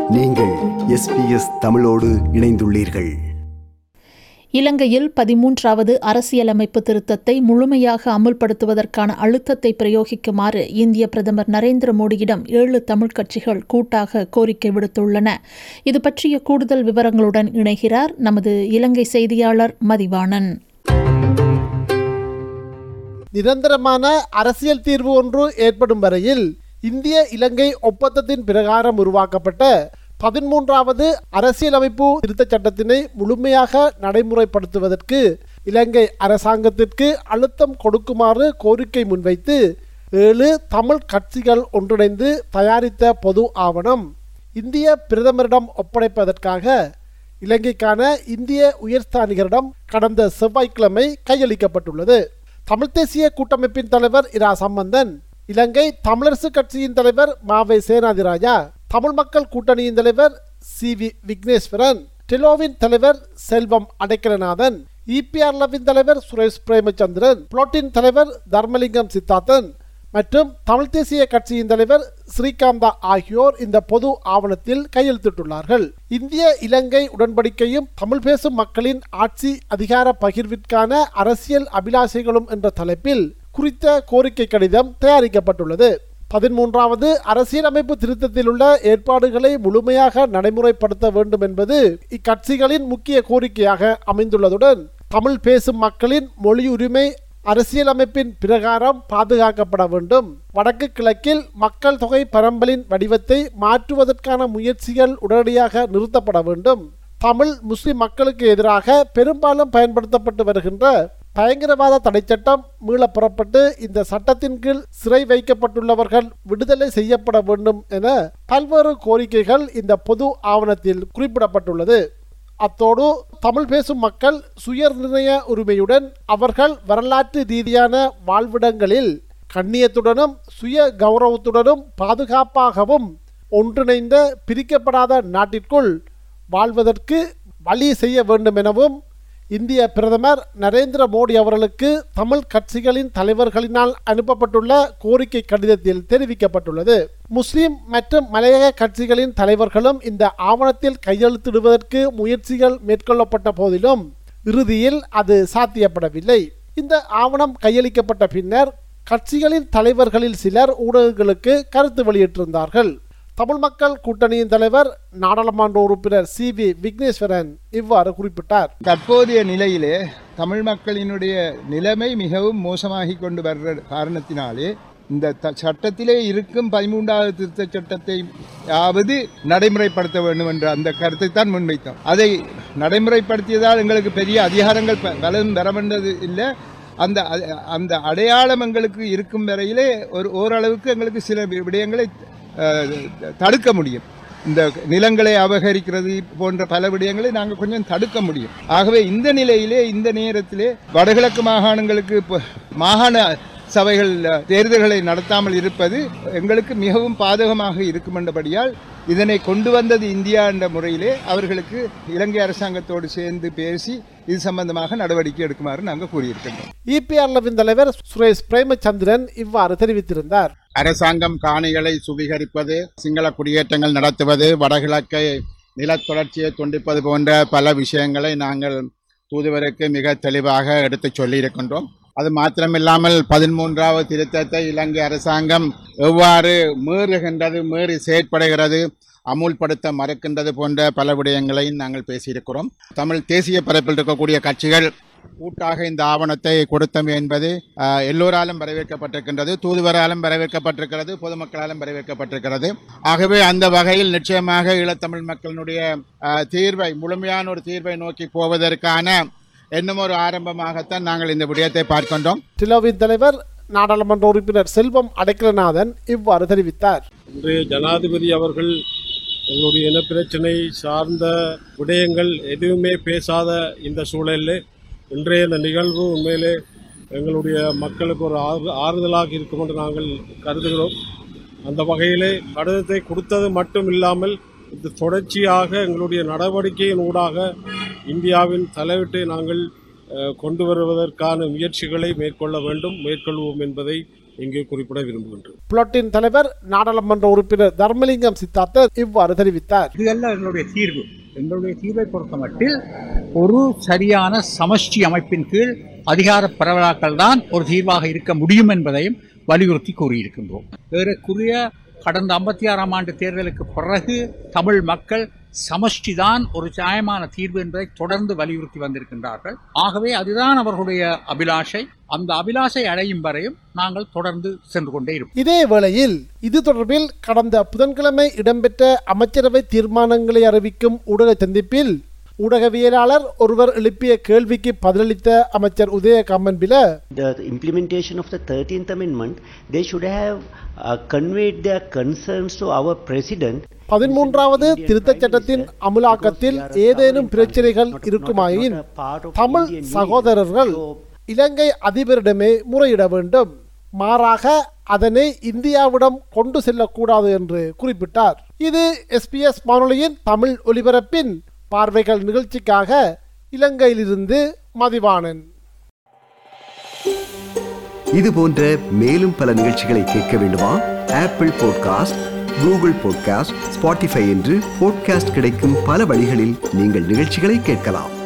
நீங்கள் SBS தமிழோடு இணைந்துள்ளீர்கள். இலங்கையில் 13வது அரசியலமைப்பு திருத்தத்தை முழுமையாக அமுல்படுத்துவதற்கான அழுத்தத்தை பிரயோகிக்குமாறு இந்திய பிரதமர் நரேந்திர மோடியிடம் 7 தமிழ் கட்சிகள் கூட்டாக கோரிக்கை விடுத்துள்ளன. இது பற்றிய கூடுதல் விவரங்களுடன் இணைகிறார் நமது இலங்கை செய்தியாளர் மதிவாணன். நிரந்தரமான அரசியல் தீர்வு ஒன்று ஏற்படும் வரையில் இந்திய இலங்கை ஒப்பந்தத்தின் பிரகாரம் உருவாக்கப்பட்ட 13வது அரசியலமைப்பு திருத்தச் சட்டத்தினை முழுமையாக நடைமுறைப்படுத்துவதற்கு இலங்கை அரசாங்கத்திற்கு அழுத்தம் கொடுக்குமாறு கோரிக்கை முன்வைத்து 7 தமிழ் கட்சிகள் ஒன்றிணைந்து தயாரித்த பொது ஆவணம் இந்திய பிரதமரிடம் ஒப்படைப்பதற்காக இலங்கைக்கான இந்திய உயர்ஸ்தானிகரிடம் கடந்த செவ்வாய்க்கிழமை கையளிக்கப்பட்டுள்ளது. தமிழ் தேசிய கூட்டமைப்பின் தலைவர் இரா சம்பந்தன், இலங்கை தமிழரசு கட்சியின் தலைவர் மாவை சேனாதிராஜா, தமிழ் மக்கள் கூட்டணியின் தலைவர் சி.வி. விக்னேஸ்வரன், டெலோவின் தலைவர் செல்வம் அடைக்கலநாதன், EPRLவின் தலைவர் சுரேஷ் பிரேமச்சந்திரன், புளோட்டின் தலைவர் தர்மலிங்கம் சித்தார்த்தன் மற்றும் தமிழ் தேசிய கட்சியின் தலைவர் ஸ்ரீகாந்தா ஆகியோர் இந்த பொது ஆவணத்தில் கையெழுத்திட்டுள்ளார்கள். இந்திய இலங்கை உடன்படிக்கையும் தமிழ் பேசும் மக்களின் ஆட்சி அதிகார பகிர்விற்கான அரசியல் அபிலாஷைகளும் என்ற தலைப்பில் குறித்த கோரிக்கை கடிதம் தயாரிக்கப்பட்டுள்ளது. 13வது அரசியலமைப்பு திருத்தத்தில் உள்ள ஏற்பாடுகளை முழுமையாக நடைமுறைப்படுத்த வேண்டும் என்பது இக்கட்சிகளின் முக்கிய கோரிக்கையாக அமைந்துள்ளதுடன் தமிழ் பேசும் மக்களின் மொழி உரிமை அரசியலமைப்பின் பிரகாரம் பாதுகாக்கப்பட வேண்டும், வடக்கு கிழக்கில் மக்கள் தொகை பரம்பலின் வடிவத்தை மாற்றுவதற்கான முயற்சிகள் உடனடியாக நிறுத்தப்பட வேண்டும், தமிழ் முஸ்லிம் மக்களுக்கு எதிராக பெரும்பாலும் பயன்படுத்தப்பட்டு வருகின்ற பயங்கரவாத தடைச்சட்டம் மீள புறப்பட்டு இந்த சட்டத்தின் கீழ் சிறை வைக்கப்பட்டுள்ளவர்கள் விடுதலை செய்யப்பட வேண்டும் என பல்வேறு கோரிக்கைகள் இந்த பொது ஆவணத்தில் குறிப்பிடப்பட்டுள்ளது. அத்தோடு தமிழ் பேசும் மக்கள் சுய நிர்ணய உரிமையுடன் அவர்கள் வரலாற்று ரீதியான வாழ்விடங்களில் கண்ணியத்துடனும் சுய கௌரவத்துடனும் பாதுகாப்பாகவும் ஒன்றிணைந்த பிரிக்கப்படாத நாட்டிற்குள் வாழ்வதற்கு வழி செய்ய வேண்டும் எனவும் இந்திய பிரதமர் நரேந்திர மோடி அவர்களுக்கு தமிழ் கட்சிகளின் தலைவர்களினால் அனுப்பப்பட்டுள்ள கோரிக்கை கடிதத்தில் தெரிவிக்கப்பட்டுள்ளது. முஸ்லிம் மற்றும் மலையக கட்சிகளின் தலைவர்களும் இந்த ஆவணத்தில் கையெழுத்திடுவதற்கு முயற்சிகள் மேற்கொள்ளப்பட்ட போதிலும் இறுதியில் அது சாத்தியப்படவில்லை. இந்த ஆவணம் கையளிக்கப்பட்ட பின்னர் கட்சிகளின் தலைவர்களில் சிலர் ஊடகங்களுக்கு கருத்து வெளியிட்டிருந்தார்கள். தமிழ் மக்கள் கூட்டணியின் தலைவர் நாடாளுமன்ற உறுப்பினர் சி.வி. விக்னேஸ்வரன் இவ்வாறு குறிப்பிட்டார். தற்போதைய நிலையிலே தமிழ் மக்களினுடைய நிலைமை மிகவும் மோசமாகி கொண்டு வர்ற காரணத்தினாலே இந்த சட்டத்திலே இருக்கும் 13வது திருத்த சட்டத்தை யாவது நடைமுறைப்படுத்த வேண்டும் என்ற அந்த கருத்தை தான் முன்வைத்தோம். அதை நடைமுறைப்படுத்தியதால் எங்களுக்கு பெரிய அதிகாரங்கள் பலம் பெற வேண்டது இல்லை. அந்த அடையாளம் எங்களுக்கு இருக்கும் வரையிலே ஓரளவுக்கு எங்களுக்கு சில விடயங்களை தடுக்க முடியும். இந்த நிலங்களை அபகரிக்கிறது போன்ற பல விடயங்களை நாங்கள் கொஞ்சம் தடுக்க முடியும். ஆகவே இந்த நிலையிலே இந்த நேரத்திலே வடகிழக்கு மாகாணங்களுக்கு மாகாண சபைகள் தேர்தல்களை நடத்தாமல் இருப்பது எங்களுக்கு மிகவும் பாதகமாக இருக்கும் என்றபடியால் இதனை கொண்டு வந்தது இந்தியா என்ற முறையிலே அவர்களுக்கு இலங்கை அரசாங்கத்தோடு சேர்ந்து பேசி இது சம்பந்தமாக நடவடிக்கை எடுக்குமாறு நாங்கள் கூறியிருக்கின்றோம். EPRLவின் தலைவர் சுரேஷ் பிரேமச்சந்திரன் இவ்வாறு தெரிவித்திருந்தார். அரசாங்கம் காணிகளை சுவீகரிப்பது, சிங்கள குடியேற்றங்கள் நடத்துவது, வடகிழக்கை நிலத்தொடர்ச்சியை துண்டிப்பது போன்ற பல விஷயங்களை நாங்கள் தூதுவருக்கு மிக தெளிவாக எடுத்து சொல்லியிருக்கின்றோம். அது மாத்திரமில்லாமல் 13வது திருத்தத்தை இலங்கை அரசாங்கம் எவ்வாறு மீறி செயற்படுகிறது, அமுல்படுத்த மறுக்கின்றது போன்ற பல விடயங்களையும் நாங்கள் பேசியிருக்கிறோம். தமிழ் தேசிய பரப்பில் இருக்கக்கூடிய கட்சிகள் கூட்டாக இந்த ஆவணத்தை கொடுத்தமை என்பது எல்லோராலும் வரவேற்கப்பட்டிருக்கின்றது, தூதுவராலும் வரவேற்கப்பட்டிருக்கிறது, பொதுமக்களாலும் வரவேற்கப்பட்டிருக்கிறது. ஆகவே அந்த வகையில் நிச்சயமாக ஈழத்தமிழ் மக்களினுடைய தீர்வை, முழுமையான ஒரு தீர்வை நோக்கி போவதற்கான இன்னும் ஒரு ஆரம்பமாகத்தான் நாங்கள் இந்த விடயத்தை பார்க்கின்றோம். டெலோவின் தலைவர் நாடாளுமன்ற உறுப்பினர் செல்வம் அடைக்கலநாதன் இவ்வாறு தெரிவித்தார். இன்றைய ஜனாதிபதி அவர்கள் எங்களுடைய இனப்பிரச்சனை சார்ந்த விடயங்கள் எதுவுமே பேசாத இந்த சூழலில் இன்றைய இந்த நிகழ்வு உண்மையிலே எங்களுடைய மக்களுக்கு ஒரு ஆறுதலாக இருக்கும் என்று நாங்கள் கருதுகிறோம். அந்த வகையிலே கடிதத்தை கொடுத்தது மட்டும் இல்லாமல் இது தொடர்ச்சியாக எங்களுடைய நடவடிக்கையின் ஊடாக இந்தியாவின் தலையீட்டை நாங்கள் கொண்டு வருவதற்கான முயற்சிகளை மேற்கொள்வோம் என்பதை இங்கே குறிப்பிட விரும்புகின்றேன். புளொட்டின் தலைவர் நாடாளுமன்ற உறுப்பினர் தர்மலிங்கம் சித்தார்த்தர் இவ்வாறு தெரிவித்தார். இதுவல்ல எங்களுடைய தீர்வு. எங்களுடைய தீர்வை பொறுத்தமட்டில் ஒரு சரியான சமஷ்டி அமைப்பின் கீழ் அதிகார பரவலாக்கல் தான் ஒரு தீர்வாக இருக்க முடியும் என்பதையும் வலியுறுத்தி கூறியிருக்கின்றோம். ஏறக்குறைய கடந்த 56ஆம் ஆண்டு தேர்தலுக்கு பிறகு தமிழ் மக்கள் சமஷ்டி தான் ஒரு நியாயமான தீர்வு என்பதை தொடர்ந்து வலியுறுத்தி வந்திருக்கின்றார்கள். ஆகவே அதுதான் அவர்களுடைய அபிலாஷை. அந்த அபிலாஷை அடையும் வரையும் நாங்கள் தொடர்ந்து சென்று கொண்டே இருப்போம். இதே வேளையில் இது தொடர்பில் கடந்த புதன்கிழமை இடம்பெற்ற அமைச்சரவை தீர்மானங்களை அறிவிக்கும் ஊடக சந்திப்பில் ஊடகவியலாளர் ஒருவர் எழுப்பிய கேள்விக்கு பதிலளித்த அமைச்சர் Udaya Gammanpila, The implementation of the 13th amendment, they should have conveyed their concerns to our president. 13வது திருத்தச் சட்டத்தின் அமுலாக்கத்தில் ஏதேனும் பிரச்சனைகள் இருக்குமாயின் தமிழ் சகோதரர்கள் இலங்கை அதிபரிடமே முறையிட வேண்டும், மாறாக அதனை இந்தியாவிடம் கொண்டு செல்லக்கூடாது என்று குறிப்பிட்டார். இது SBS வானொலியின் தமிழ் ஒலிபரப்பின் பார்வைகள் நிகழ்ச்சிக்காக இலங்கையிலிருந்து மதிவாணன். இது போன்ற மேலும் பல நிகழ்ச்சிகளை கேட்க வேண்டுமா? Apple podcast, Google podcast, Spotify என்று பாட்காஸ்ட் கிடைக்கும் பல வழிகளில் நீங்கள் நிகழ்ச்சிகளை கேட்கலாம்.